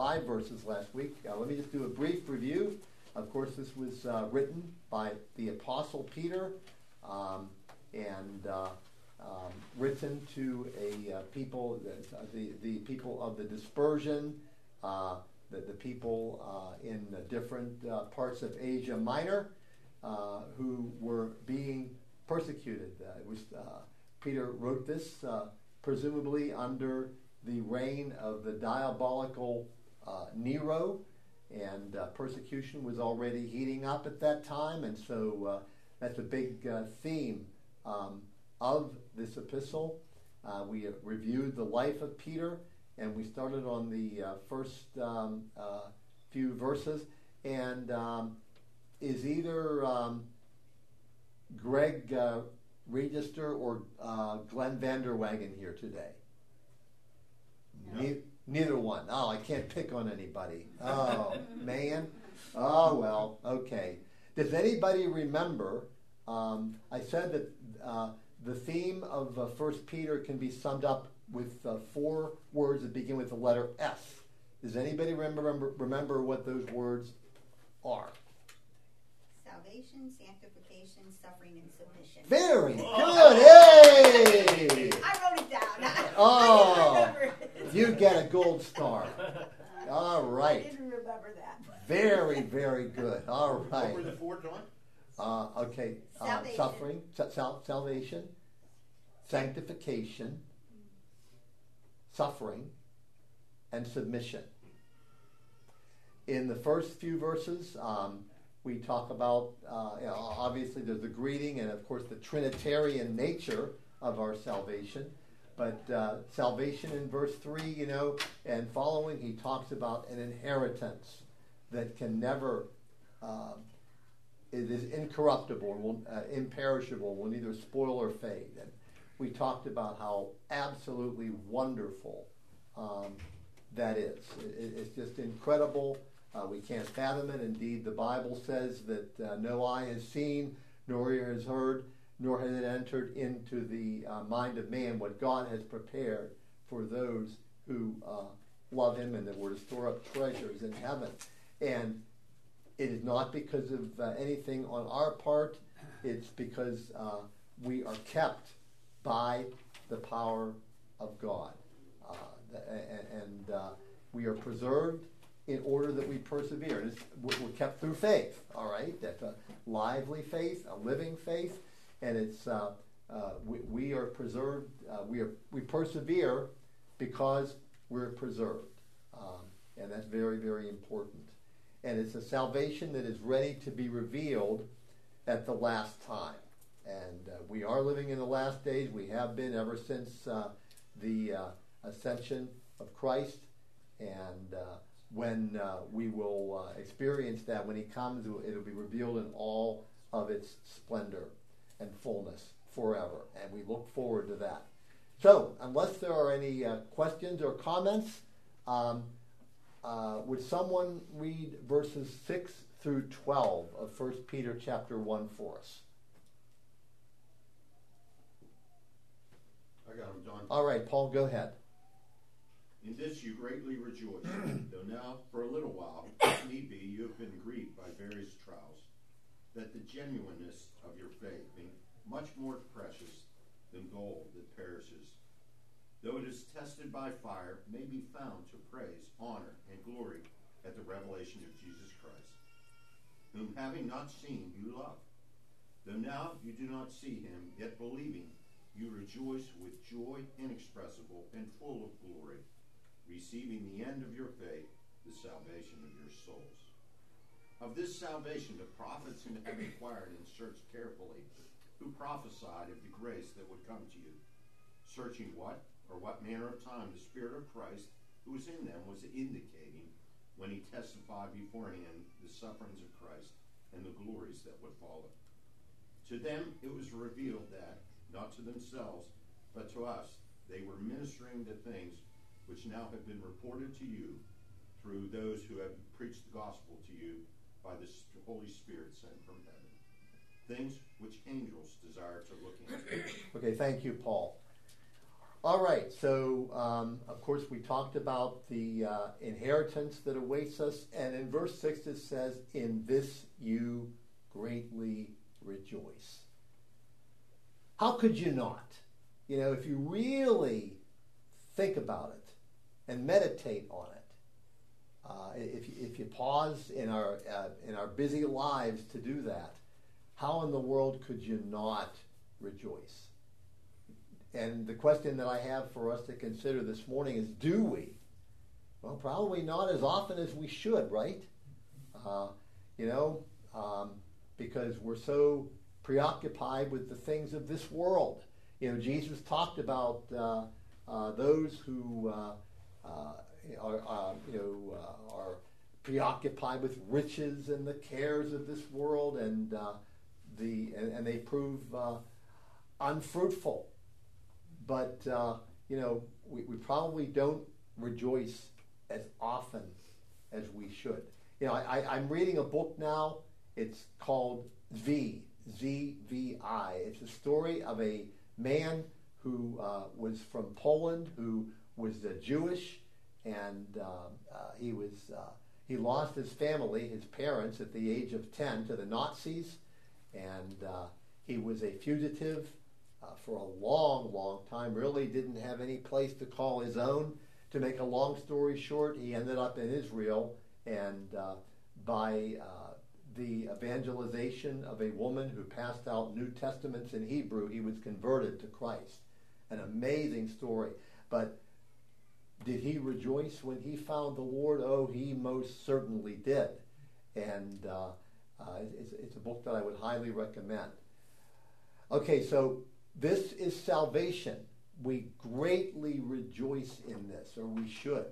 5 verses last week. Let me just do a brief review. Of course, this was written by the Apostle Peter and written to a people, the people of the dispersion, the people in different parts of Asia Minor who were being persecuted. Peter wrote this presumably under the reign of the diabolical Nero, and persecution was already heating up at that time, and so that's a big theme of this epistle. We reviewed the life of Peter, and we started on the first few verses, and is either Greg Register or Glenn Vanderwagen here today? No. Neither one. Oh, I can't pick on anybody. Oh, man. Oh, well, okay. Does anybody remember, I said that the theme of 1 Peter can be summed up with 4 words that begin with the letter S. Does anybody remember what those words are? Salvation, sanctification, suffering, and submission. Very good. Hey! I wrote it down. Oh, I didn't remember it. You get a gold star. All right. I didn't remember that. Very, very good. All right. What were the 4, John? Okay. Salvation. Suffering, salvation, sanctification, suffering, and submission. In the first few verses, we talk about, obviously there's the greeting and, of course, the Trinitarian nature of our salvation. But salvation in verse 3, and following, he talks about an inheritance that can never, it is incorruptible, imperishable, will neither spoil or fade. And we talked about how absolutely wonderful that is. It's just incredible. We can't fathom it. Indeed, the Bible says that no eye has seen, nor ear has heard, nor has it entered into the mind of man what God has prepared for those who love him and that were to store up treasures in heaven. And it is not because of anything on our part. It's because we are kept by the power of God. And we are preserved in order that we persevere. We're kept through faith, all right? That's a lively faith, a living faith. And it's we are preserved. We persevere because we're preserved, and that's very, very important. And it's a salvation that is ready to be revealed at the last time. And we are living in the last days. We have been ever since the ascension of Christ. And when we will experience that, when he comes, it'll be revealed in all of its splendor and fullness forever, and we look forward to that. So, unless there are any questions or comments, would someone read verses 6 through 12 of 1 Peter chapter 1 for us? I got him, John. All right, Paul, go ahead. In this you greatly rejoice, though now for a little while, if need be, you have been grieved by various trials, that the genuineness of your faith, being much more precious than gold that perishes, though it is tested by fire, may be found to praise, honor, and glory at the revelation of Jesus Christ, whom having not seen you love. Though now you do not see him, yet believing, you rejoice with joy inexpressible and full of glory, receiving the end of your faith, the salvation of your souls. Of this salvation the prophets have inquired and searched carefully, who prophesied of the grace that would come to you, searching what manner of time the Spirit of Christ who was in them was indicating when he testified beforehand the sufferings of Christ and the glories that would follow. To them it was revealed that, not to themselves, but to us, they were ministering the things which now have been reported to you through those who have preached the gospel to you by the Holy Spirit sent from heaven, things which angels desire to look into. Okay, thank you, Paul. All right, so of course we talked about the inheritance that awaits us, and in verse 6 it says, "In this you greatly rejoice." How could you not? You know, if you really think about it and meditate on it, if you pause in our busy lives to do that, how in the world could you not rejoice? And the question that I have for us to consider this morning is, do we? Well, probably not as often as we should, right? Because we're so preoccupied with the things of this world. You know, Jesus talked about those who are preoccupied with riches and the cares of this world, and they prove unfruitful. But, we probably don't rejoice as often as we should. You know, I'm reading a book now. It's called ZVI. It's a story of a man who was from Poland, who was Jewish, and he lost his family, his parents, at the age of 10 to the Nazis, and he was a fugitive for a long, long time, really didn't have any place to call his own. To make a long story short, he ended up in Israel, and by the evangelization of a woman who passed out New Testaments in Hebrew, he was converted to Christ. An amazing story. But did he rejoice when he found the Lord? Oh, he most certainly did. And it's a book that I would highly recommend. Okay, so this is salvation. We greatly rejoice in this, or we should.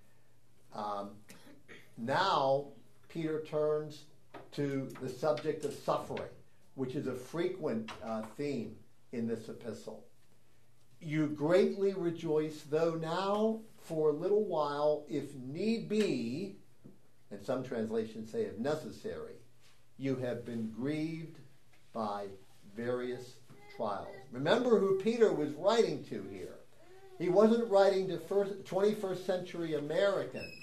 Now, Peter turns to the subject of suffering, which is a frequent theme in this epistle. You greatly rejoice, though now, for a little while, if need be, and some translations say if necessary, you have been grieved by various trials. Remember who Peter was writing to here. He wasn't writing to 21st century Americans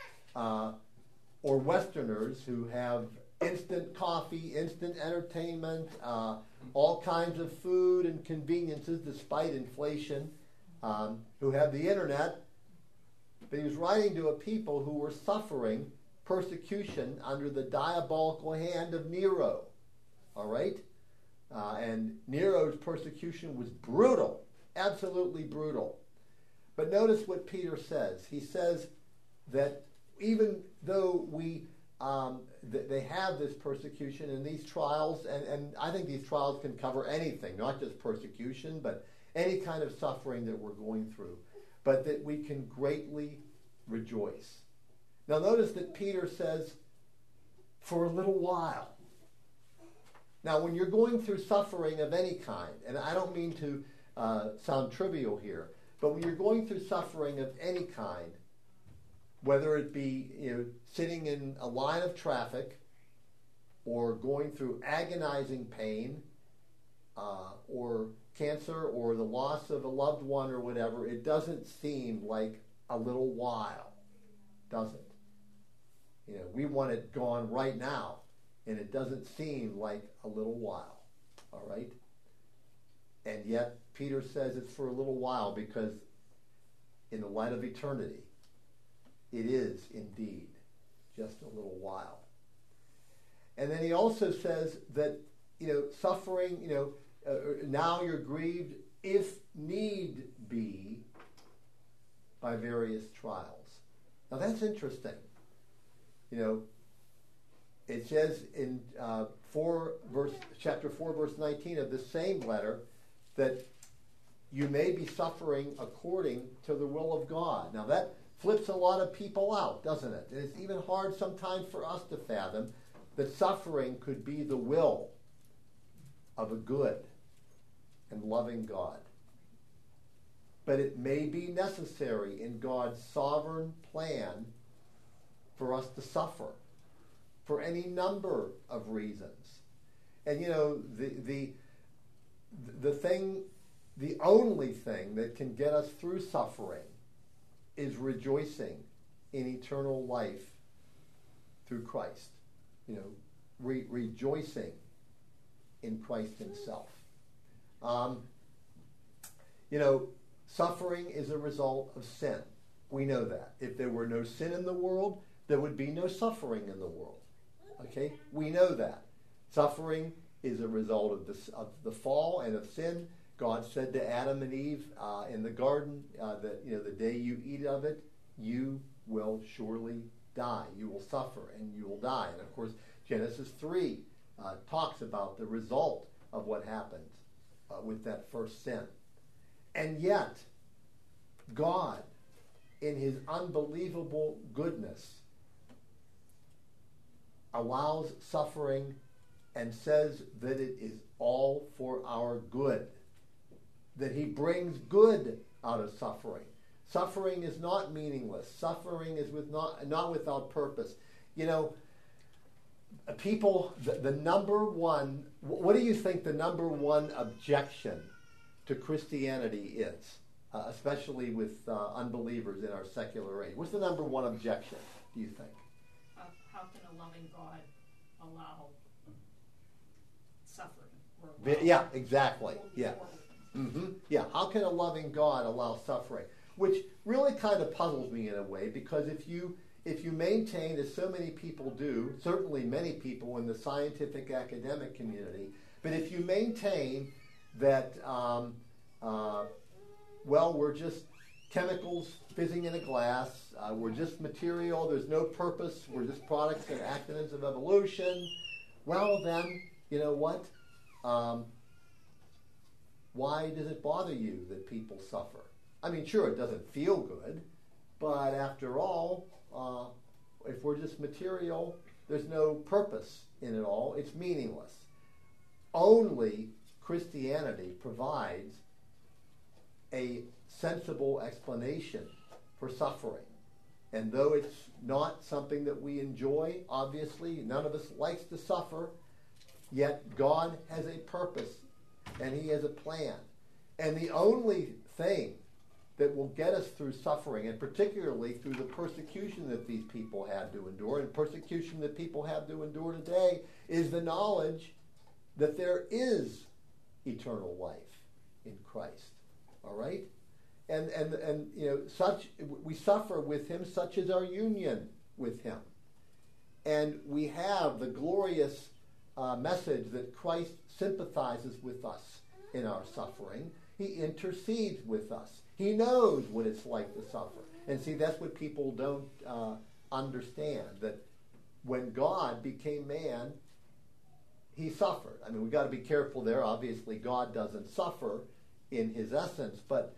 or Westerners who have instant coffee, instant entertainment, all kinds of food and conveniences despite inflation, who have the internet. But he was writing to a people who were suffering persecution under the diabolical hand of Nero. All right? And Nero's persecution was brutal, absolutely brutal. But notice what Peter says. He says that even though they have this persecution and these trials, and I think these trials can cover anything, not just persecution, but any kind of suffering that we're going through, but that we can greatly rejoice. Now notice that Peter says, for a little while. Now, when you're going through suffering of any kind, and I don't mean to sound trivial here, but when you're going through suffering of any kind, whether it be sitting in a line of traffic, or going through agonizing pain, or cancer, or the loss of a loved one, or whatever, it doesn't seem like a little while, does it? We want it gone right now. And it doesn't seem like a little while, all right? And yet, Peter says it's for a little while because in the light of eternity, it is indeed just a little while. And then he also says that, suffering, now you're grieved if need be by various trials. Now that's interesting. It says in chapter 4, verse 19 of the same letter that you may be suffering according to the will of God. Now that flips a lot of people out, doesn't it? And it's even hard sometimes for us to fathom that suffering could be the will of a good and loving God. But it may be necessary in God's sovereign plan for us to suffer, for any number of reasons. And the thing the only thing that can get us through suffering is rejoicing in eternal life through Christ. Rejoicing in Christ himself. Suffering is a result of sin. We know that. If there were no sin in the world, there would be no suffering in the world. Okay? We know that. Suffering is a result of the fall and of sin. God said to Adam and Eve in the garden that the day you eat of it, you will surely die. You will suffer and you will die. And of course, Genesis 3 talks about the result of what happened with that first sin. And yet, God, in his unbelievable goodness, allows suffering and says that it is all for our good. That he brings good out of suffering. Suffering is not meaningless. Suffering is not without purpose. People, the number one, what do you think the number one objection to Christianity is? Especially with unbelievers in our secular age. What's the number one objection, do you think? How can a loving God allow suffering? Yeah, exactly. Yeah. Yeah, how can a loving God allow suffering? Which really kind of puzzles me in a way, because if you maintain, as so many people do, certainly many people in the scientific academic community, but if you maintain that, we're just chemicals fizzing in a glass, we're just material, there's no purpose, we're just products and accidents of evolution, well then, you know what? Why does it bother you that people suffer? I mean, sure, it doesn't feel good, but after all, if we're just material, there's no purpose in it all. It's meaningless. Only Christianity provides a sensible explanation for suffering. And though it's not something that we enjoy, obviously, none of us likes to suffer, yet God has a purpose and he has a plan. And the only thing that will get us through suffering, and particularly through the persecution that these people had to endure, and persecution that people have to endure today, is the knowledge that there is eternal life in Christ. All right? And such we suffer with him, such is our union with him. And we have the glorious message that Christ sympathizes with us in our suffering. He intercedes with us. He knows what it's like to suffer. And see, that's what people don't understand, that when God became man, he suffered. I mean, we've got to be careful there. Obviously, God doesn't suffer in his essence, but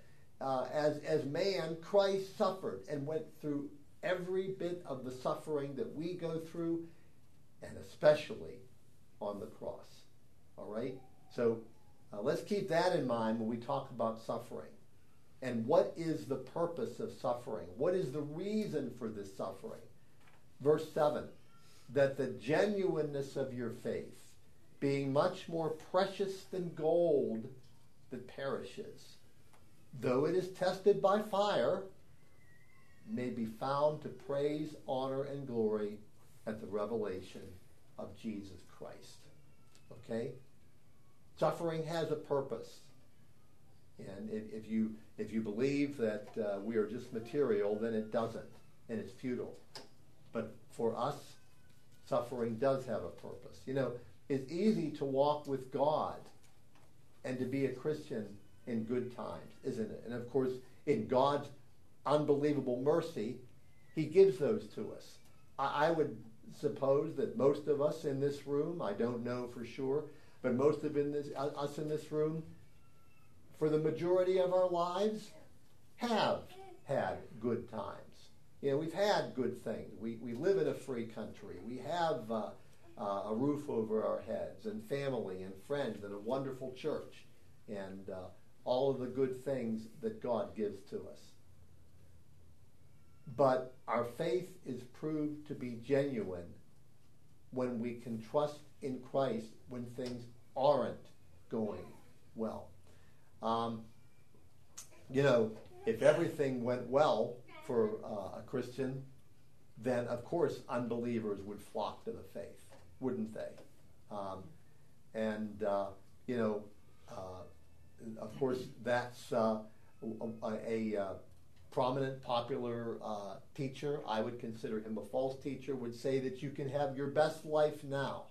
as man, Christ suffered and went through every bit of the suffering that we go through, and especially on the cross. All right? So let's keep that in mind when we talk about suffering. And what is the purpose of suffering? What is the reason for this suffering? Verse 7, that the genuineness of your faith, being much more precious than gold that perishes, though it is tested by fire, may be found to praise, honor, and glory at the revelation of Jesus Christ. Okay? Suffering has a purpose. And if you believe that we are just material, then it doesn't, and it's futile. But for us, suffering does have a purpose. It's easy to walk with God and to be a Christian in good times, isn't it? And of course, in God's unbelievable mercy, he gives those to us. I would suppose that most of us in this room, I don't know for sure, but most of us in this room, for the majority of our lives, have had good times. We've had good things. We live in a free country. We have a roof over our heads, and family, and friends, and a wonderful church, and all of the good things that God gives to us. But our faith is proved to be genuine when we can trust in Christ when things aren't going well. Um, if everything went well for a Christian, then of course unbelievers would flock to the faith, wouldn't they? Of course, that's a prominent, popular teacher. I would consider him a false teacher. Would say that you can have your best life now.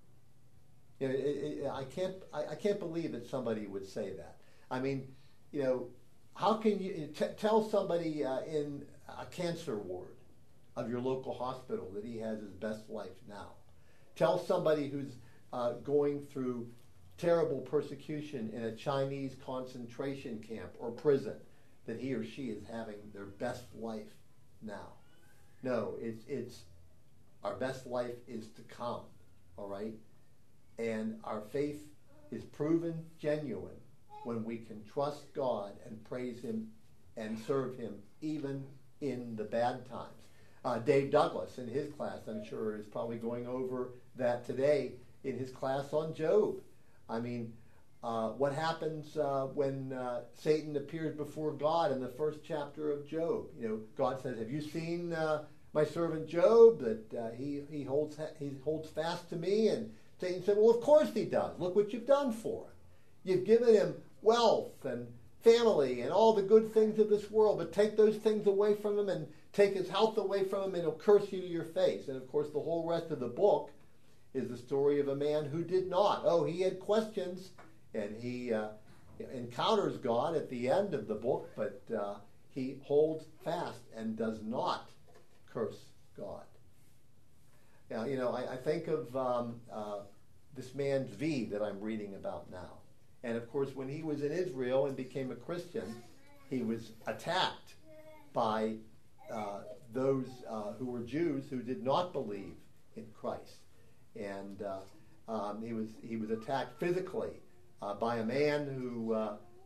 I can't believe that somebody would say that. I mean, how can you tell somebody in a cancer ward of your local hospital that he has his best life now? Tell somebody who's going through terrible persecution in a Chinese concentration camp or prison that he or she is having their best life now. No, it's our best life is to come, all right? And our faith is proven genuine when we can trust God and praise Him and serve Him even in the bad times. Dave Douglas in his class, I'm sure, is probably going over that today in his class on Job. I mean, what happens when Satan appears before God in the first chapter of Job? God says, "Have you seen my servant Job? That he holds fast to me." And Satan said, "Well, of course he does. Look what you've done for him. You've given him wealth and family and all the good things of this world, but take those things away from him and take his health away from him, and he'll curse you to your face." And of course, the whole rest of the book is the story of a man who did not. Oh, he had questions, and he encounters God at the end of the book, but he holds fast and does not curse God. Now, I think of this man Zvi that I'm reading about now. And of course, when he was in Israel and became a Christian, he was attacked by those who were Jews who did not believe in Christ. And he was attacked physically by a man who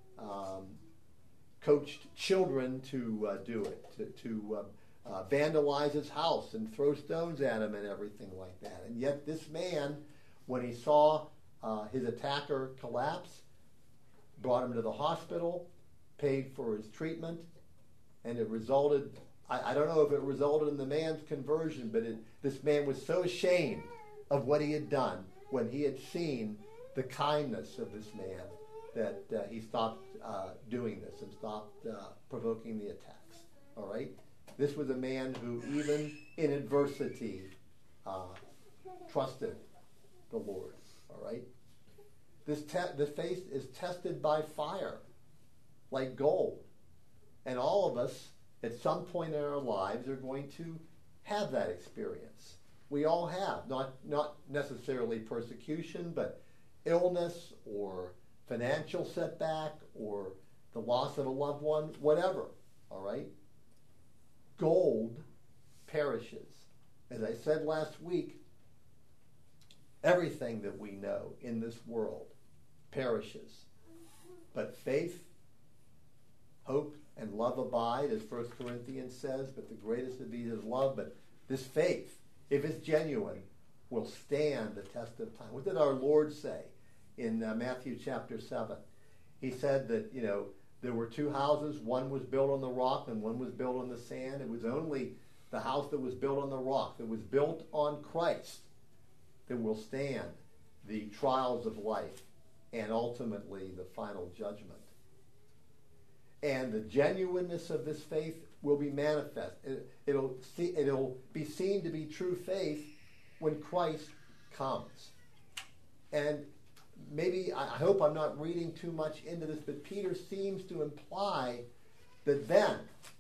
coached children to do it, to vandalize his house and throw stones at him and everything like that. And yet this man, when he saw his attacker collapse, brought him to the hospital, paid for his treatment, and it resulted, I don't know if it resulted in the man's conversion, but this man was so ashamed of what he had done when he had seen the kindness of this man that he stopped doing this and stopped provoking the attacks. All right? This was a man who, even in adversity, trusted the Lord. All right? The faith is tested by fire, like gold. And all of us, at some point in our lives, are going to have that experience. We all have, not necessarily persecution, but illness or financial setback or the loss of a loved one, whatever. All right? Gold perishes. As I said last week, everything that we know in this world perishes. But faith, hope, and love abide, as 1 Corinthians says, but the greatest of these is love. But this faith, if it's genuine, will stand the test of time. What did our Lord say in Matthew chapter 7? He said that, there were two houses. One was built on the rock and one was built on the sand. It was only the house that was built on the rock, that was built on Christ, that will stand the trials of life and ultimately the final judgment. And the genuineness of this faith will be manifest. It'll be seen to be true faith when Christ comes. And maybe, I hope I'm not reading too much into this, but Peter seems to imply that then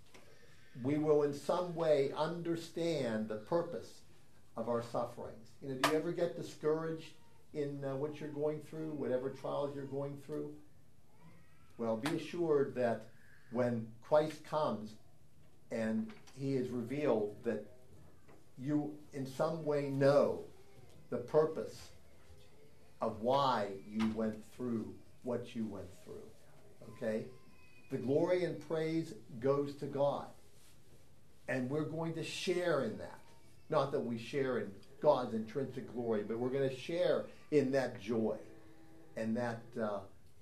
we will in some way understand the purpose of our sufferings. Do you ever get discouraged in what you're going through, whatever trials you're going through? Well, be assured that when Christ comes and he is revealed, that you in some way know the purpose of why you went through what you went through. Okay? The glory and praise goes to God. And we're going to share in that. Not that we share in God's intrinsic glory, but we're going to share in that joy and that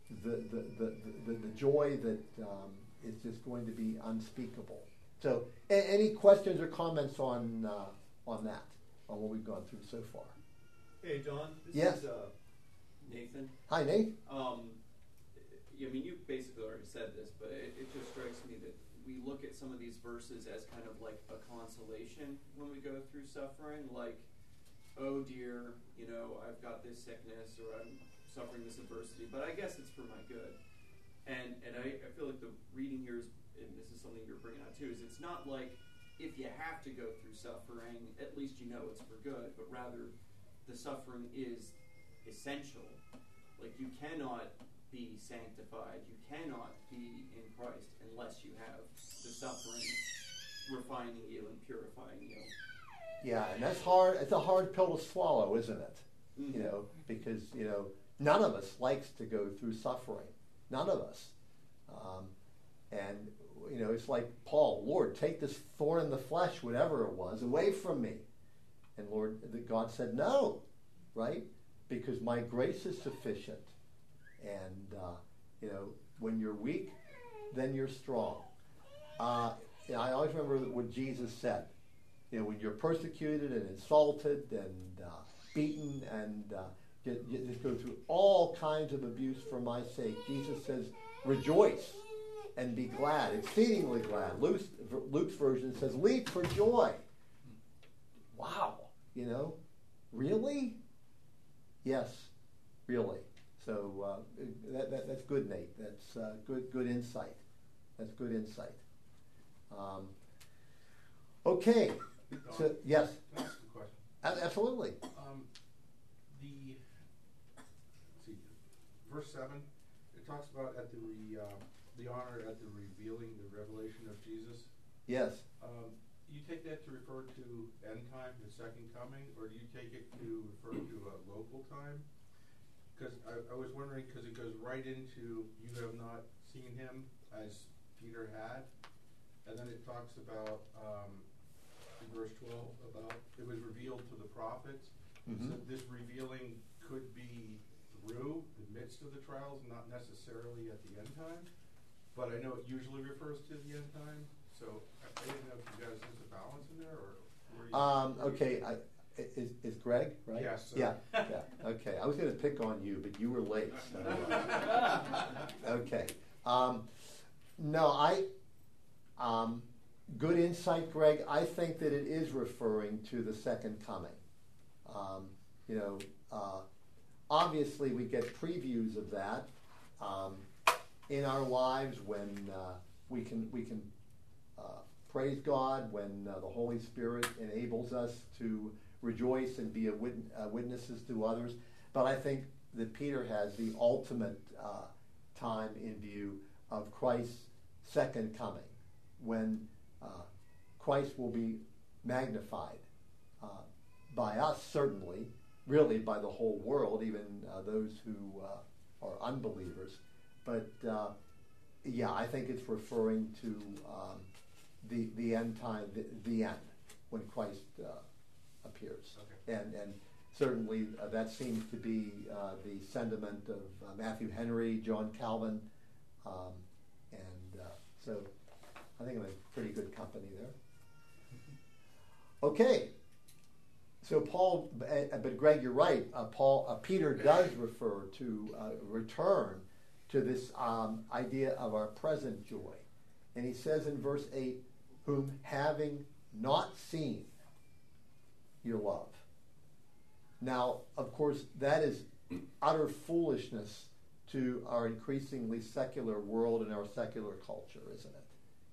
the joy that is just going to be unspeakable. So, any questions or comments on that, on what we've gone through so far? Hey, Don. This Yes. is Nathan, Hi, Nate. I mean, you basically already said this, but it just strikes me that we look at some of these verses as kind of like a consolation when we go through suffering, like, oh dear, I've got this sickness or I'm suffering this adversity, but I guess it's for my good. And I feel like the reading here is, and this is something you're bringing out too, is it's not like if you have to go through suffering, at least you know it's for good, but rather the suffering is essential. Like, you cannot be sanctified, you cannot be in Christ unless you have the suffering refining you and purifying you. Yeah, and that's hard. It's a hard pill to swallow, isn't it? Mm-hmm. Because none of us likes to go through suffering. None of us. And it's like Paul, Lord, take this thorn in the flesh, whatever it was, away from me. And God said no, right? Because my grace is sufficient. And when you're weak, then you're strong. I always remember what Jesus said. When you're persecuted and insulted and beaten and you just go through all kinds of abuse for my sake, Jesus says, rejoice and be glad, exceedingly glad. Luke's version says, leap for joy. Wow. Really? Yes, really. So that's good, Nate. That's good insight. That's good insight. Okay. So, yes. Can I ask a question? Absolutely. Let's see, verse 7, it talks about at the honor at the revealing, the revelation of Jesus. Yes. You take that to refer to end time, the second coming, or do you take it to refer to a local time? Because I was wondering, because it goes right into you have not seen him as Peter had, and then it talks about in verse 12 about it was revealed to the prophets. Mm-hmm. So this revealing could be through the midst of the trials, not necessarily at the end time. But I know it usually refers to the end time. So I didn't know if you got a sense of balance in there, or okay. Is Greg right? Yes. Yeah. Okay. I was going to pick on you, but you were late. So, okay. Good insight, Greg. I think that it is referring to the second coming. Obviously, we get previews of that in our lives when we can praise God, when the Holy Spirit enables us to rejoice and be witnesses to others. But I think that Peter has the ultimate time in view of Christ's second coming, when Christ will be magnified by us, certainly, really by the whole world, even those who are unbelievers. But I think it's referring to the end time, the end, when Christ appears. Okay. And certainly that seems to be the sentiment of Matthew Henry, John Calvin, so I think I'm in pretty good company there. Okay. So Paul, but Greg, you're right. Peter does refer to return to this idea of our present joy. And he says in verse 8, whom having not seen, you love. Now, of course, that is utter foolishness to our increasingly secular world and our secular culture, isn't it?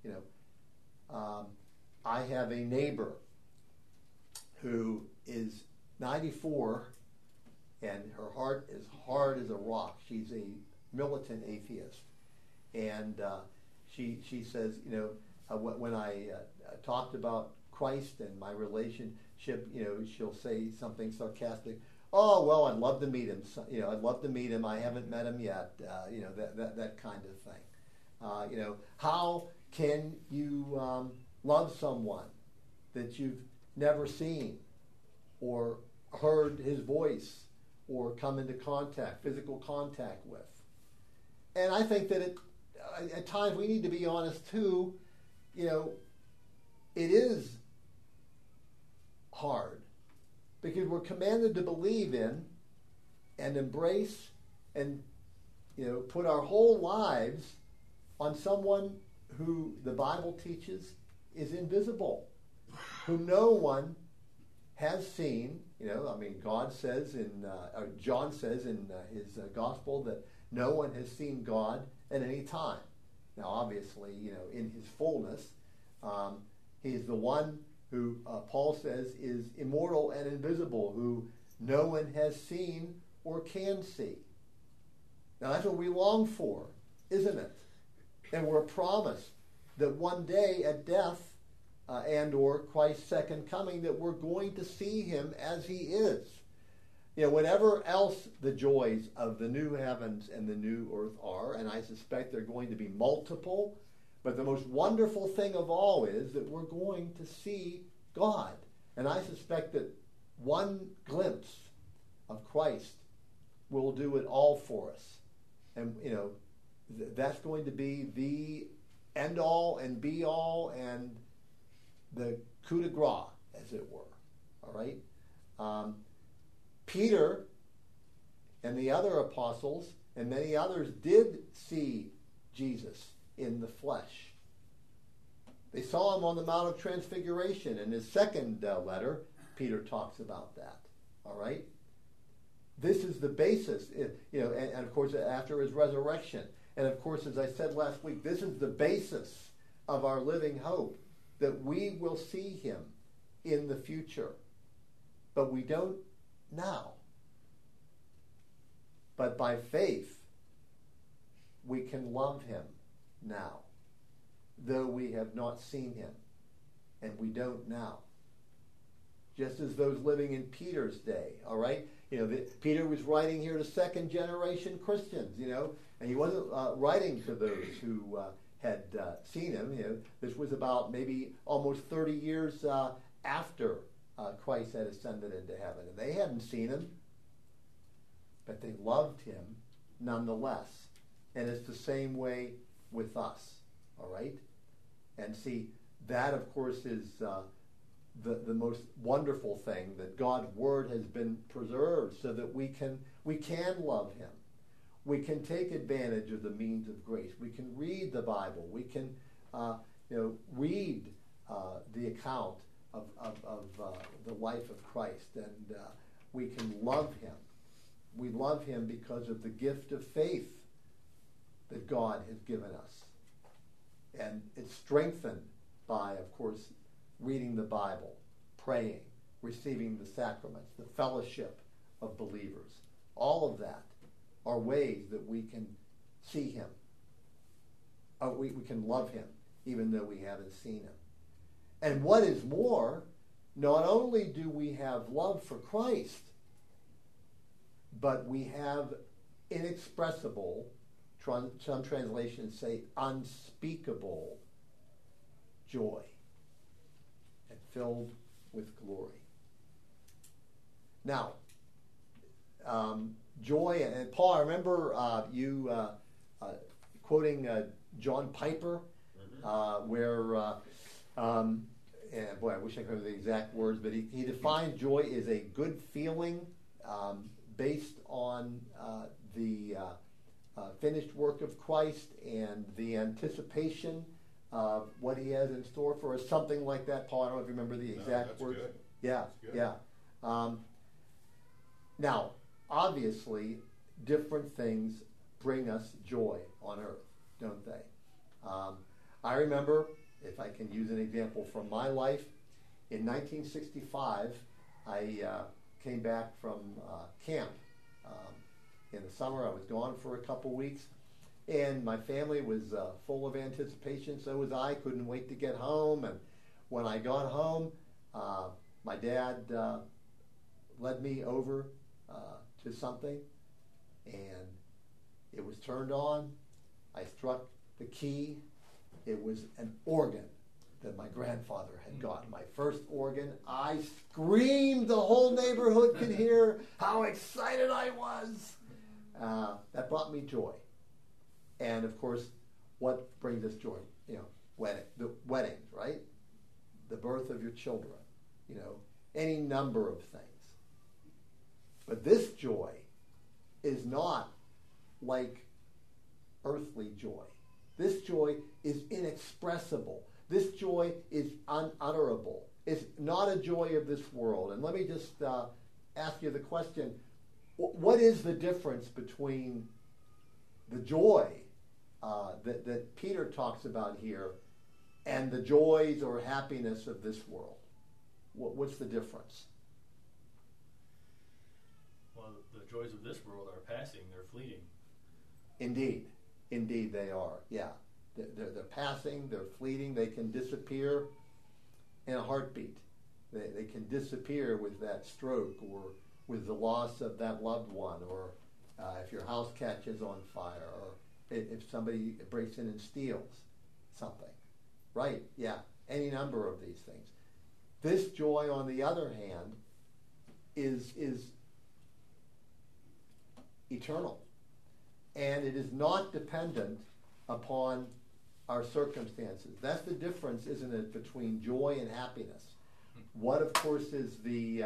I have a neighbor who is 94, and her heart is hard as a rock. She's a militant atheist, and she says, when I talked about Christ and my relationship, she'll say something sarcastic. Oh, well, I'd love to meet him. I'd love to meet him. I haven't met him yet. That kind of thing. How can you love someone that you've never seen or heard his voice or come into physical contact with? And I think that at times we need to be honest too. You know, it is hard because we're commanded to believe in and embrace and, you know, put our whole lives on someone who the Bible teaches is invisible, who no one has seen. You know, I mean, God says or John says in his gospel that no one has seen God at any time. Now, obviously, you know, in his fullness, he's the one who Paul says is immortal and invisible, who no one has seen or can see. Now, that's what we long for, isn't it? And we're promised that one day at death and or Christ's second coming, that we're going to see him as he is. You know, whatever else the joys of the new heavens and the new earth are, and I suspect they're going to be multiple, but the most wonderful thing of all is that we're going to see God. And I suspect that one glimpse of Christ will do it all for us. And, you know, that's going to be the end all and be all and the coup de grace, as it were. All right? Peter and the other apostles and many others did see Jesus in the flesh. They saw him on the Mount of Transfiguration. In his second letter, Peter talks about that. All right? This is the basis, you know, and of course after his resurrection. And of course, as I said last week, this is the basis of our living hope, that we will see him in the future. But we don't now. But by faith, we can love him now, though we have not seen him, and we don't now. Just as those living in Peter's day, all right? You know, Peter was writing here to second generation Christians, you know, and he wasn't writing to those who had seen him. You know, this was about maybe almost 30 years after Christ had ascended into heaven, and they hadn't seen him, but they loved him nonetheless. And it's the same way with us, all right? And see, that, of course, is the most wonderful thing, that God's Word has been preserved so that we can love him. We can take advantage of the means of grace. We can read the Bible. We can read the account of the life of Christ, and we can love him. We love him because of the gift of faith that God has given us. And it's strengthened by, of course, reading the Bible, praying, receiving the sacraments, the fellowship of believers. All of that are ways that we can see him. We can love him, even though we haven't seen him. And what is more, not only do we have love for Christ, but we have inexpressible, some translations say unspeakable, joy, and filled with glory. Now, joy, and Paul, I remember you quoting John Piper, where, and boy, I wish I could remember the exact words, but he defines joy as a good feeling based on the finished work of Christ and the anticipation of what he has in store for us, something like that. Paul, I don't know if you remember the exact words. Good. Yeah, That's good. yeah. Now, obviously, different things bring us joy on earth, don't they? I remember, if I can use an example from my life, in 1965, I came back from camp. In the summer, I was gone for a couple weeks, and my family was full of anticipation. So was I. Couldn't wait to get home. And when I got home, my dad led me over to something, and it was turned on. I struck the key. It was an organ that my grandfather had gotten, my first organ. I screamed. The whole neighborhood could hear how excited I was. That brought me joy. And of course, what brings us joy? The weddings, right? The birth of your children, any number of things. But this joy is not like earthly joy. This joy is inexpressible. This joy is unutterable. It's not a joy of this world. And let me just ask you the question, what is the difference between the joy that Peter talks about here and the joys or happiness of this world? What's the difference? Well, the joys of this world are passing, they're fleeting. Indeed they are, yeah. They're passing, they're fleeting, they can disappear in a heartbeat. They can disappear with that stroke or with the loss of that loved one, or if your house catches on fire, or if somebody breaks in and steals something. Right, yeah, any number of these things. This joy, on the other hand, is eternal. And it is not dependent upon our circumstances. That's the difference, isn't it, between joy and happiness. What, of course, is the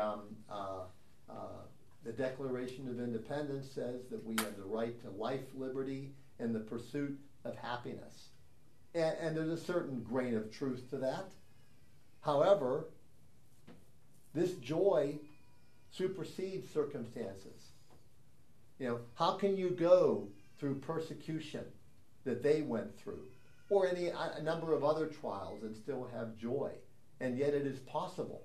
Declaration of Independence says that we have the right to life, liberty, and the pursuit of happiness. And there's a certain grain of truth to that. However, this joy supersedes circumstances. How can you go through persecution that they went through, or a number of other trials, and still have joy? And yet it is possible.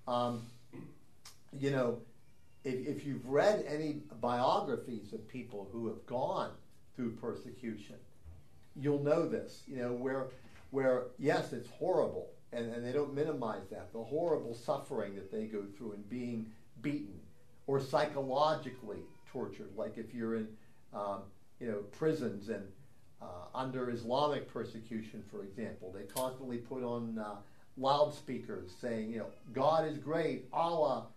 If you've read any biographies of people who have gone through persecution, you'll know this, where yes, it's horrible, and they don't minimize that, the horrible suffering that they go through in being beaten or psychologically tortured, like if you're in prisons and under Islamic persecution, for example, they constantly put on loudspeakers saying, God is great, Allah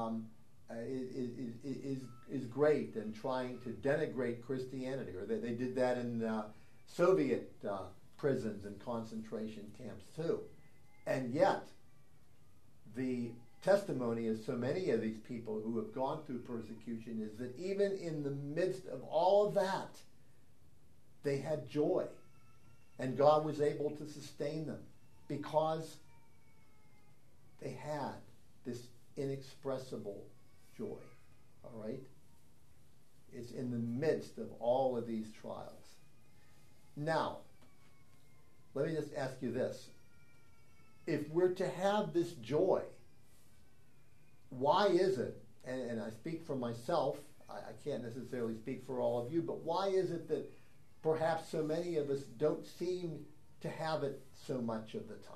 is great, and trying to denigrate Christianity. Or they did that in Soviet prisons and concentration camps too. And yet, the testimony of so many of these people who have gone through persecution is that even in the midst of all of that, they had joy. And God was able to sustain them because they had this inexpressible joy. All right? It's in the midst of all of these trials. Now, let me just ask you this. If we're to have this joy, why is it, and I speak for myself, I can't necessarily speak for all of you, but why is it that perhaps so many of us don't seem to have it so much of the time?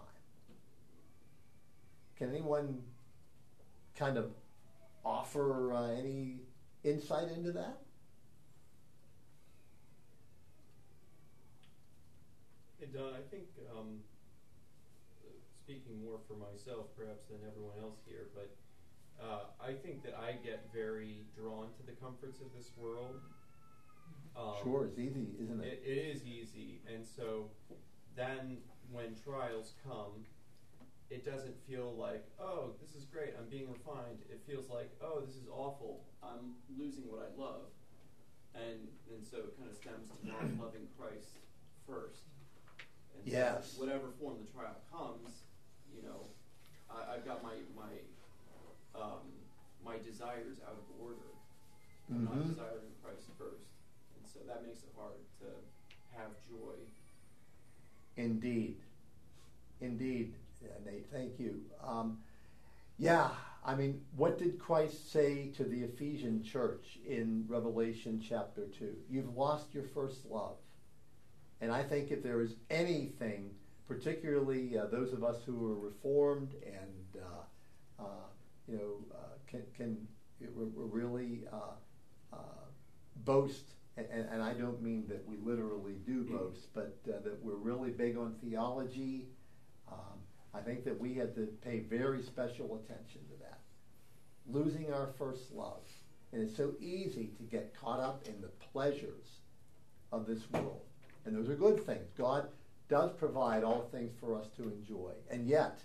Can anyone kind of offer any insight into that? Hey, Don, I think, speaking more for myself perhaps than everyone else here, but I think that I get very drawn to the comforts of this world. Sure, it's easy, isn't it? It is easy, and so then when trials come, it doesn't feel like, oh, this is great, I'm being refined. It feels like, oh, this is awful, I'm losing what I love. And so it kind of stems to not loving Christ first. And yes. So whatever form the trial comes, I've got my desires out of order. I'm not desiring Christ first. And so that makes it hard to have joy. Indeed. Yeah, Nate, thank you. What did Christ say to the Ephesian church in Revelation chapter 2? You've lost your first love. And I think if there is anything, particularly those of us who are Reformed and can really boast, and I don't mean that we literally do boast, but that we're really big on theology. I think that we had to pay very special attention to that. Losing our first love. And it's so easy to get caught up in the pleasures of this world. And those are good things. God does provide all things for us to enjoy. And yet,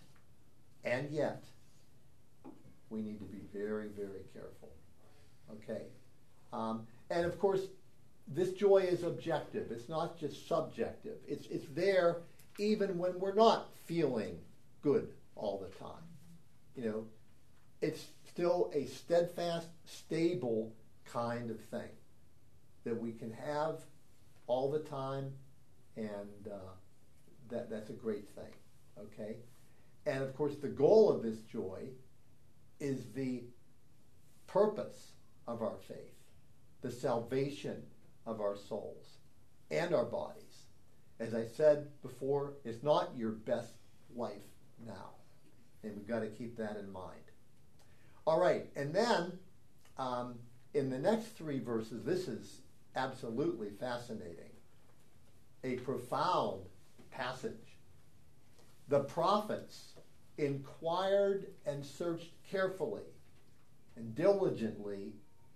we need to be very, very careful. Okay? And of course, this joy is objective. It's not just subjective. It's there even when we're not feeling good all the time. You know, it's still a steadfast, stable kind of thing that we can have all the time, and that's a great thing. Okay? And of course, the goal of this joy is the purpose of our faith, the salvation of our souls and our bodies. As I said before, it's not your best life now. And we've got to keep that in mind. All right, and then in the next 3 verses, this is absolutely fascinating. A profound passage. The prophets inquired and searched carefully and diligently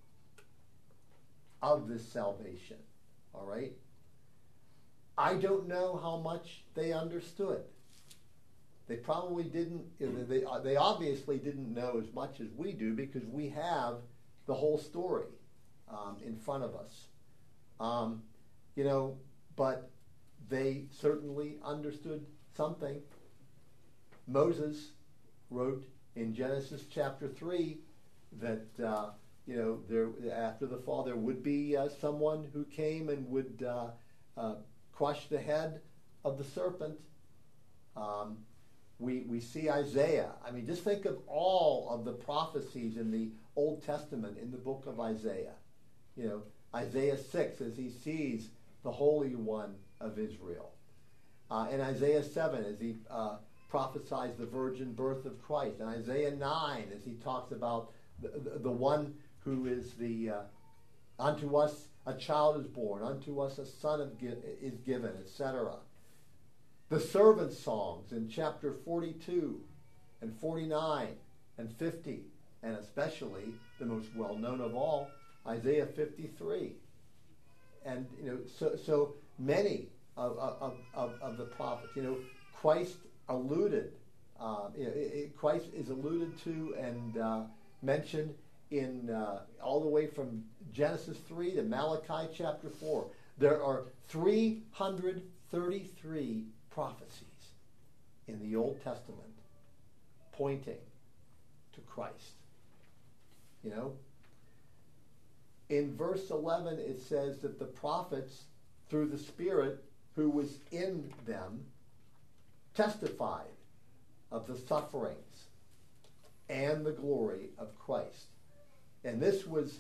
of this salvation. All right? I don't know how much they understood. They probably didn't, they obviously didn't know as much as we do, because we have the whole story in front of us. But they certainly understood something. Moses wrote in Genesis chapter 3 that there, after the fall, there would be someone who came and would crush the head of the serpent. We see Isaiah. I mean, just think of all of the prophecies in the Old Testament in the book of Isaiah. You know, Isaiah 6, as he sees the Holy One of Israel. And Isaiah 7, as he prophesies the virgin birth of Christ. And Isaiah 9, as he talks about the one who is unto us a child is born, unto us a son is given, etc. The servant songs in chapter 42 and 49 and 50, and especially the most well-known of all, Isaiah 53. And so many of the prophets. Christ alluded. Christ is alluded to and mentioned in all the way from Genesis 3 to Malachi chapter 4. There are 333 prophecies in the Old Testament pointing to Christ. In verse 11 it says that the prophets, through the Spirit who was in them, testified of the sufferings and the glory of Christ. And this was,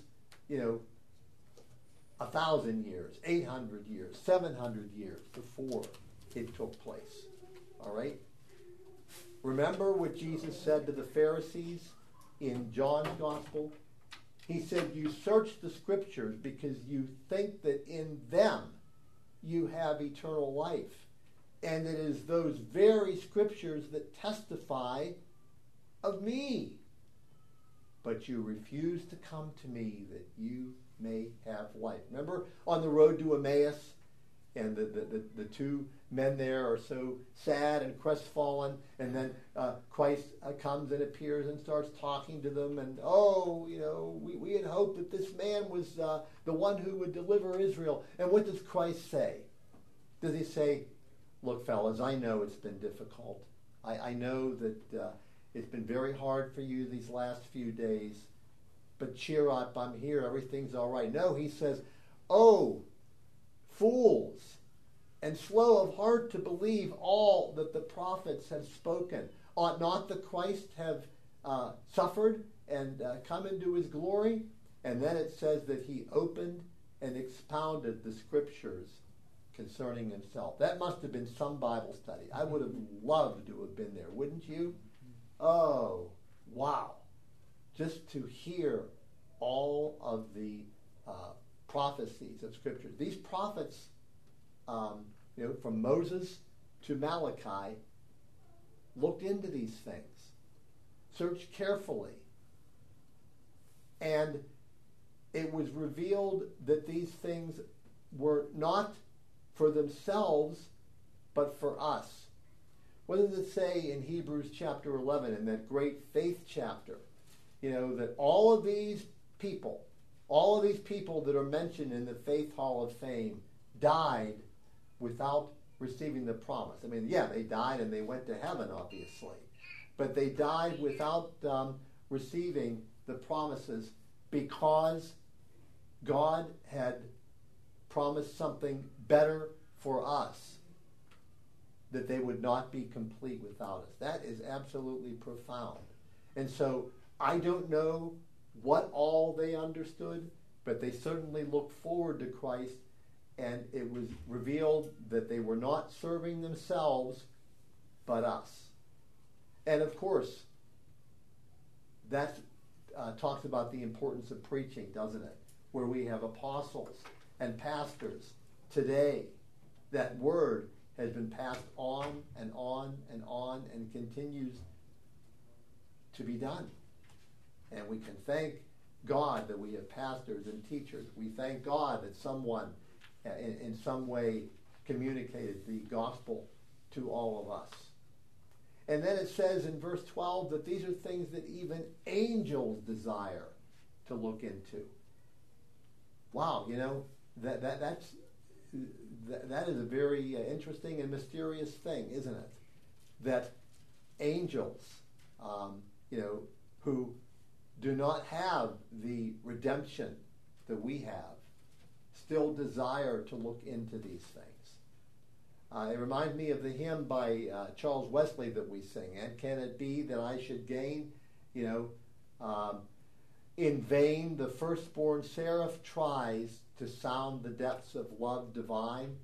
1,000 years, 800 years, 700 years before it took place. All right? Remember what Jesus said to the Pharisees in John's Gospel? He said, you search the Scriptures because you think that in them you have eternal life. And it is those very Scriptures that testify of me. But you refuse to come to me that you may have life. Remember on the road to Emmaus, and the 2 men there are so sad and crestfallen, and then Christ comes and appears and starts talking to them, and we had hoped that this man was the one who would deliver Israel. And what does Christ say? Does he say, look, fellas, I know it's been difficult. I know that it's been very hard for you these last few days, but cheer up, I'm here, everything's all right. No, he says, oh, fools, and slow of heart to believe all that the prophets have spoken. Ought not the Christ have suffered and come into his glory? And then it says that he opened and expounded the Scriptures concerning himself. That must have been some Bible study. I would have loved to have been there, wouldn't you? Oh, wow. Just to hear all of the prophecies of Scripture. These prophets, from Moses to Malachi, looked into these things, searched carefully, and it was revealed that these things were not for themselves, but for us. What does it say in Hebrews chapter 11, in that great faith chapter? That all of these people that are mentioned in the Faith Hall of Fame died without receiving the promise. I mean, yeah, they died and they went to heaven, obviously. But they died without receiving the promises because God had promised something better for us, that they would not be complete without us. That is absolutely profound. And so I don't know what all they understood, but they certainly looked forward to Christ, and it was revealed that they were not serving themselves, but us. And of course, that talks about the importance of preaching, doesn't it? Where we have apostles and pastors today. That word has been passed on and on and on and continues to be done. And we can thank God that we have pastors and teachers. We thank God that someone in some way communicated the gospel to all of us. And then it says in verse 12 that these are things that even angels desire to look into. Wow, that is a very interesting and mysterious thing, isn't it? That angels, who do not have the redemption that we have, still desire to look into these things. It reminds me of the hymn by Charles Wesley that we sing, "And can it be that I should gain?" In vain the firstborn seraph tries to sound the depths of love divine.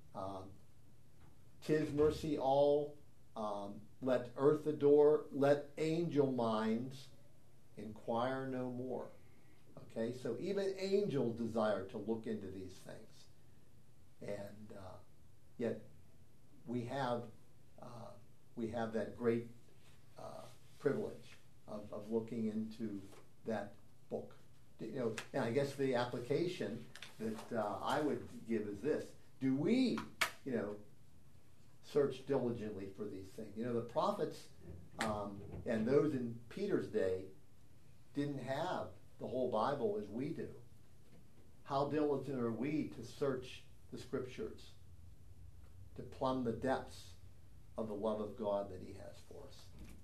'Tis mercy all, let earth adore, let angel minds inquire no more. Okay, so even angels desire to look into these things, and yet we have that great privilege of looking into that book. And I guess the application that I would give is this: do we, search diligently for these things? The prophets and those in Peter's day didn't have the whole Bible as we do. How diligent are we to search the Scriptures, to plumb the depths of the love of God that He has for us?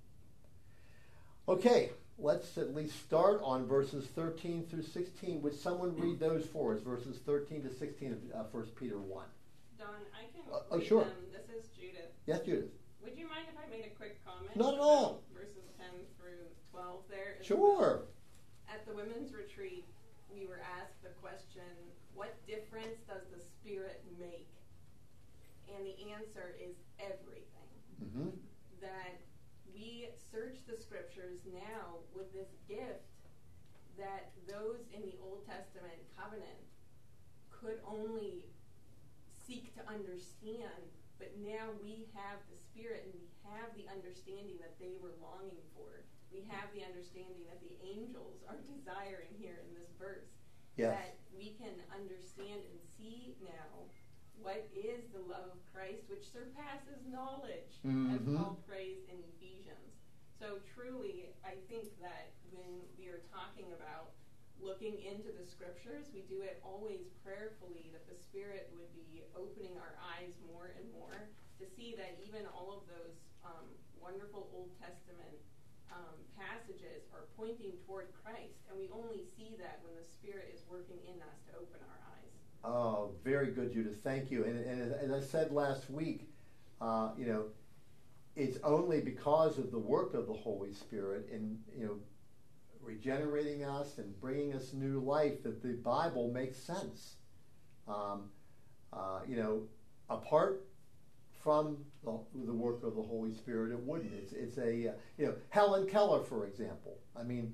Okay, let's at least start on verses 13 through 16. Would someone read those for us, verses 13 to 16 of 1 Peter 1? Don, I can Oh, read sure. them. This is Judith. Yes, Judith. Would you mind if I made a quick comment? Not at all. about Verses 10 through 12 there. Sure. At the women's retreat, we were asked the question, what difference does the Spirit make? And the answer is everything. Mm-hmm. That we search the Scriptures now with this gift that those in the Old Testament covenant could only seek to understand, but now we have the Spirit and we have the understanding that they were longing for. We have the understanding that the angels are desiring here in this verse. Yes. That we can understand and see now what is the love of Christ, which surpasses knowledge, as Paul prays in Ephesians. So truly, I think that when we are talking about looking into the Scriptures, we do it always prayerfully, that the Spirit would be opening our eyes more and more to see that even all of those wonderful Old Testament passages are pointing toward Christ, and we only see that when the Spirit is working in us to open our eyes. Oh, very good, Judith. Thank you. And as I said last week, it's only because of the work of the Holy Spirit in regenerating us and bringing us new life that the Bible makes sense. Apart from the work of the Holy Spirit, it wouldn't. It's a Helen Keller, for example. I mean,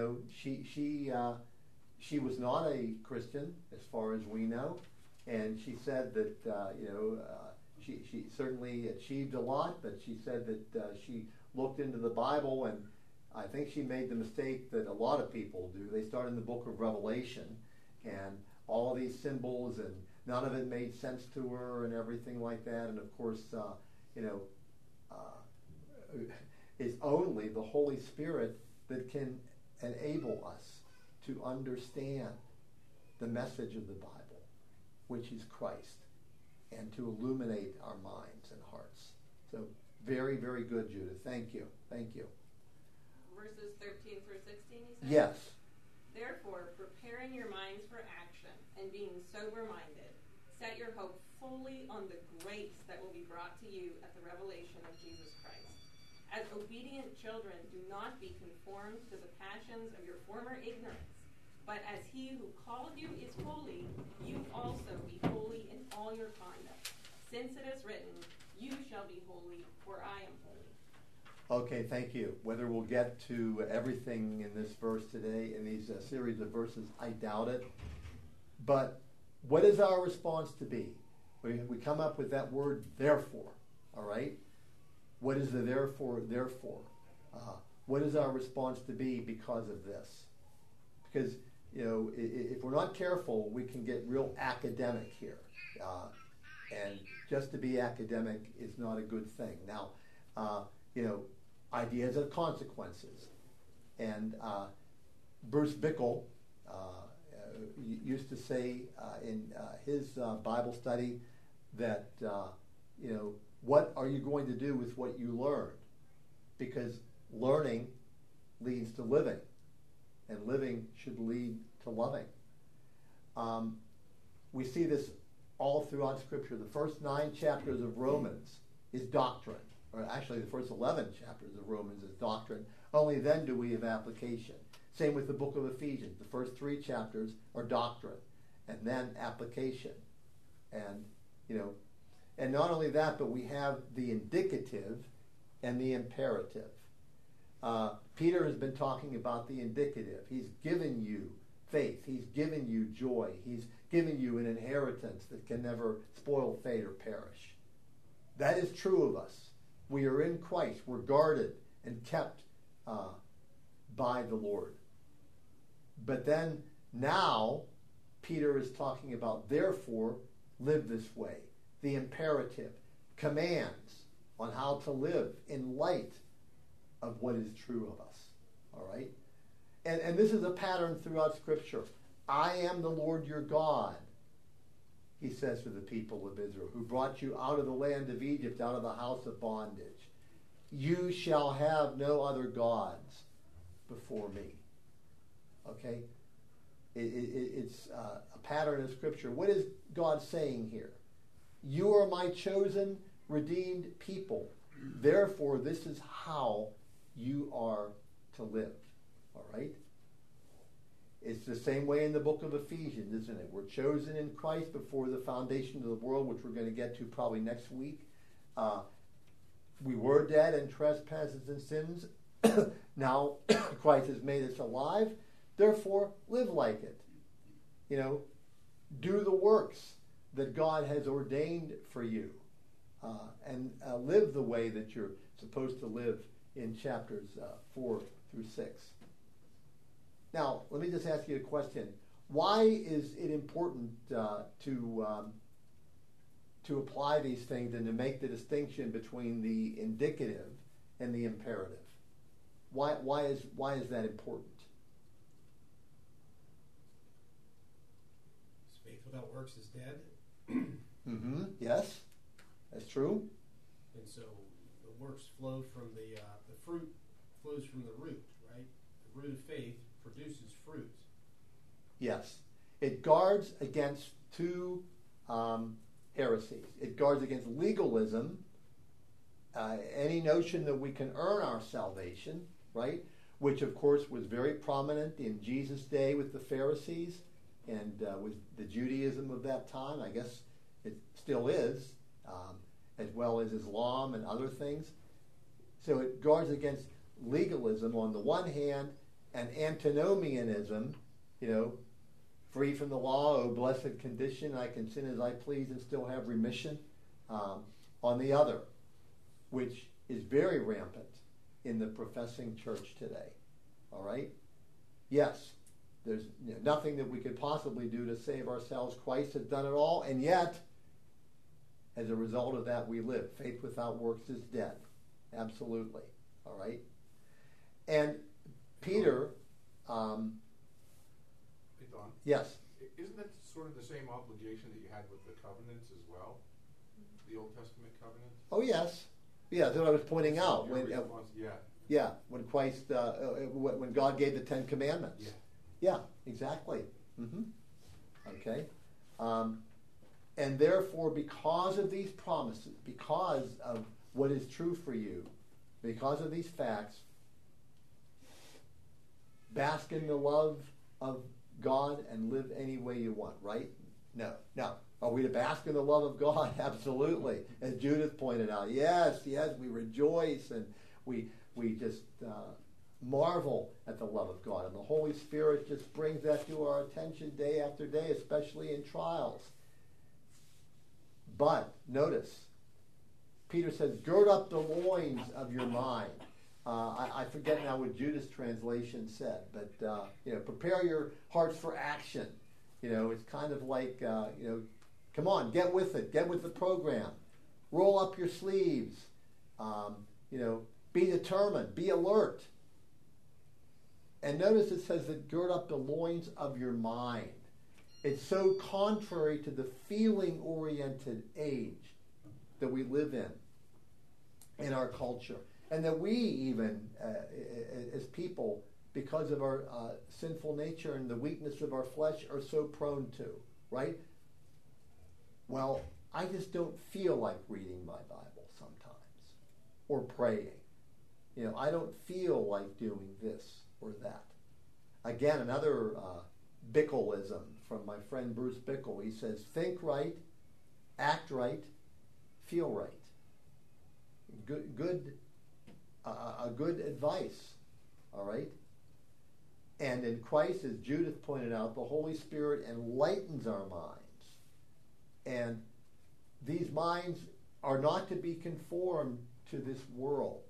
she was not a Christian as far as we know, and she said that she certainly achieved a lot, but she said that she looked into the Bible, and I think she made the mistake that a lot of people do. They start in the book of Revelation, and all these symbols, and none of it made sense to her and everything like that. And of course, it's only the Holy Spirit that can enable us to understand the message of the Bible, which is Christ, and to illuminate our minds and hearts. So very, very good, Judith. Thank you. Thank you. Verses 13 through 16, you said? Yes. Therefore, preparing your minds for action and being sober-minded, set your hope fully on the grace that will be brought to you at the revelation of Jesus Christ. As obedient children, do not be conformed to the passions of your former ignorance, but as he who called you is holy, you also be holy in all your conduct. Since it is written, you shall be holy, for I am holy. Okay, thank you. Whether we'll get to everything in this verse today, in these series of verses, I doubt it. But what is our response to be? We come up with that word, therefore, all right? What is the therefore? What is our response to be because of this? Because, if we're not careful, we can get real academic here. And just to be academic is not a good thing. Now, ideas of consequences. And Bruce Bickle used to say in his Bible study that, what are you going to do with what you learned? Because learning leads to living, and living should lead to loving. We see this all throughout Scripture. The first 9 chapters of Romans is doctrine. Or actually, the first 11 chapters of Romans is doctrine. Only then do we have application. Same with the book of Ephesians. The first 3 chapters are doctrine, and then application. And, and not only that, but we have the indicative and the imperative. Peter has been talking about the indicative. He's given you faith. He's given you joy. He's given you an inheritance that can never spoil, fade, or perish. That is true of us. We are in Christ. We're guarded and kept by the Lord. But then now, Peter is talking about, therefore, live this way. The imperative, commands on how to live in light of what is true of us. All right? And this is a pattern throughout Scripture. I am the Lord your God, he says to the people of Israel, who brought you out of the land of Egypt, out of the house of bondage. You shall have no other gods before me. Okay? It's a pattern of Scripture. What is God saying here? You are my chosen, redeemed people. Therefore, this is how you are to live. All right? It's the same way in the book of Ephesians, isn't it? We're chosen in Christ before the foundation of the world, which we're going to get to probably next week. We were dead in trespasses and sins. Now Christ has made us alive. Therefore, live like it. Do the works that God has ordained for you. And live the way that you're supposed to live in chapters 4 through 6. Now, let me just ask you a question. Why is it important to apply these things and to make the distinction between the indicative and the imperative? Why is that important? Faith without works is dead. Mm-hmm. Yes, that's true. And so the works flow from the fruit flows from the root, right? The root of faith produces fruit. Yes. It guards against 2 heresies. It guards against legalism, any notion that we can earn our salvation, right? Which, of course, was very prominent in Jesus' day with the Pharisees and with the Judaism of that time. I guess it still is, as well as Islam and other things. So it guards against legalism on the one hand, and antinomianism, free from the law, oh blessed condition, I can sin as I please and still have remission, on the other, which is very rampant in the professing church today. All right? Yes, There's nothing that we could possibly do to save ourselves. Christ has done it all, and yet, as a result of that, we live. Faith without works is dead. Absolutely. All right? And Peter, Hey, Don. yes. Isn't that sort of the same obligation that you had with the covenants as well? The Old Testament covenants? Oh, yes. Yeah, that's what I was pointing out. Your When, response, yeah. yeah, when Christ, when God gave the Ten Commandments. Yeah. Yeah, exactly. Okay. And therefore, because of these promises, because of what is true for you, because of these facts, bask in the love of God and live any way you want, right? No. Are we to bask in the love of God? Absolutely. As Judith pointed out, yes, we rejoice and we just marvel at the love of God. And the Holy Spirit just brings that to our attention day after day, especially in trials. But notice, Peter says, gird up the loins of your mind. I forget now what Judith's translation said, but prepare your hearts for action. It's kind of like, come on, get with it. Get with the program. Roll up your sleeves. Be determined. Be alert. And notice it says that gird up the loins of your mind. It's so contrary to the feeling-oriented age that we live in our culture. And that we even, as people, because of our sinful nature and the weakness of our flesh, are so prone to, right? Well, I just don't feel like reading my Bible sometimes or praying. I don't feel like doing this or that. Again, another Bickleism from my friend Bruce Bickle. He says, think right, act right, feel right. Good advice, all right? And in Christ, as Judith pointed out, the Holy Spirit enlightens our minds. And these minds are not to be conformed to this world.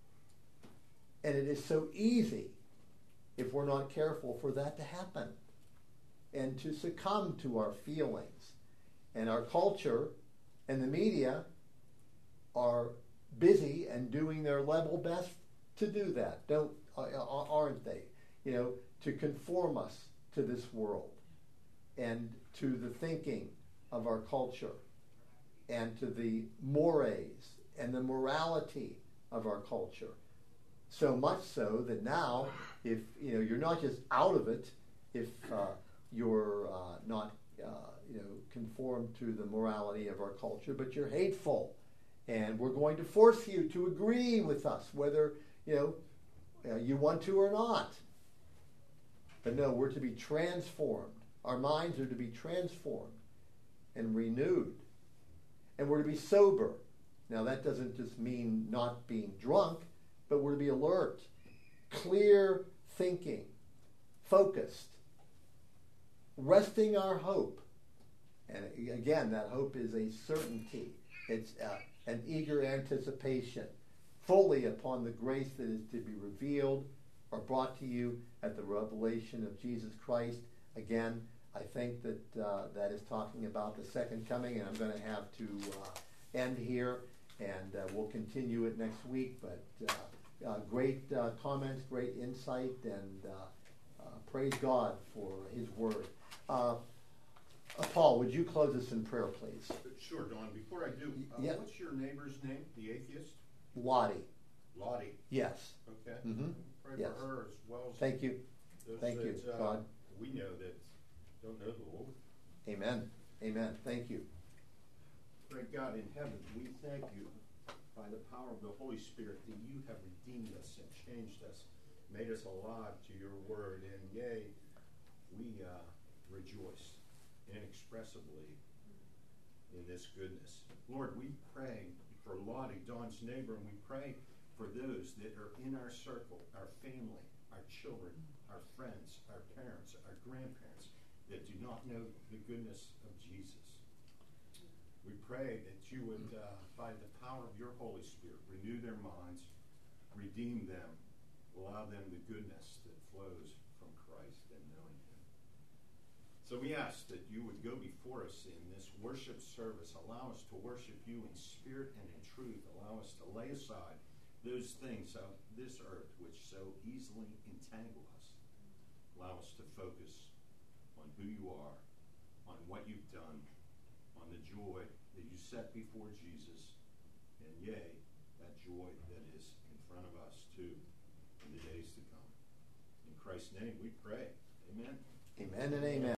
And it is so easy, if we're not careful, for that to happen and to succumb to our feelings. And our culture and the media are busy and doing their level best to do that, aren't they? To conform us to this world and to the thinking of our culture and to the mores and the morality of our culture. So much so that now, if you're not just out of it, if you're not conformed to the morality of our culture, but you're hateful. And we're going to force you to agree with us, whether you want to or not. But no, we're to be transformed. Our minds are to be transformed and renewed. And we're to be sober. Now, that doesn't just mean not being drunk, but we're to be alert, clear thinking, focused, resting our hope. And again, that hope is a certainty. It's an eager anticipation, fully upon the grace that is to be revealed or brought to you at the revelation of Jesus Christ. Again, I think that that is talking about the second coming, and I'm going to have to end here, and we'll continue it next week. But great comments, great insight, and praise God for His Word. Paul, would you close us in prayer, please? Sure, Don. Before I do, Yeah. What's your neighbor's name, the atheist? Lottie. Lottie. Yes. Okay. Mm-hmm. Pray Yes. for her as well as Thank you. those Thank you, that, God. we know that don't know the Lord. Amen. Amen. Thank you. Great God in heaven, we thank you by the power of the Holy Spirit that you have redeemed us and changed us, made us alive to your word, and yea, we rejoice inexpressibly in this goodness. Lord, we pray for Lottie, Dawn's neighbor, and we pray for those that are in our circle, our family, our children, our friends, our parents, our grandparents, that do not know the goodness of Jesus. We pray that you would, by the power of your Holy Spirit, renew their minds, redeem them, allow them the goodness that flows from Christ and knowing him. So we ask that you would go before us in this worship service. Allow us to worship you in spirit and in truth. Allow us to lay aside those things of this earth which so easily entangle us. Allow us to focus on who you are, on what you've done, on the joy that you set before Jesus, and yea, that joy that is in front of us too in the days to come. In Christ's name we pray. Amen. Amen and amen.